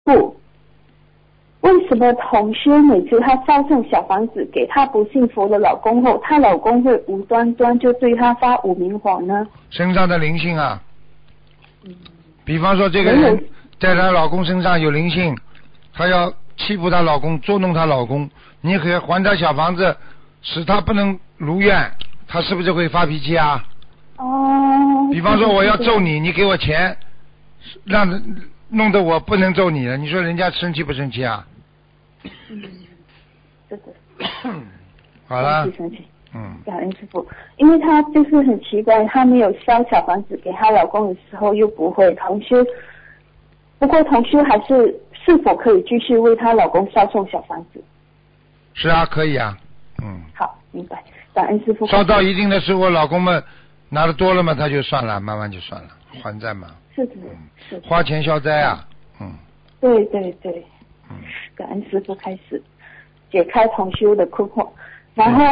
不，为什么同修每次她烧送小房子给她不信佛的老公后，她老公会无端端就对她发无名火呢？ 身上的灵性啊，比方说这个人在她老公身上有灵性，她要欺负她老公，捉弄她老公，你可以还她小房子，使她不能如愿，她是不是会发脾气啊？ 哦。 比方说我要揍你，你给我钱，弄得我不能揍你了，你说人家生气不生气啊？ 是的。 好了。 生气。感恩师父，因为她就是很奇怪，她没有烧小房子给她老公的时候又不会同修，不过同修还是否可以继续为她老公烧送小房子？ 是啊，可以啊。 好，明白。感恩师父。 烧到一定的时候，老公们拿的多了嘛，他就算了，慢慢就算了，还债嘛。 是的。是的。 花钱消灾啊。 对对对。感恩师父开始解开同修的困惑，然后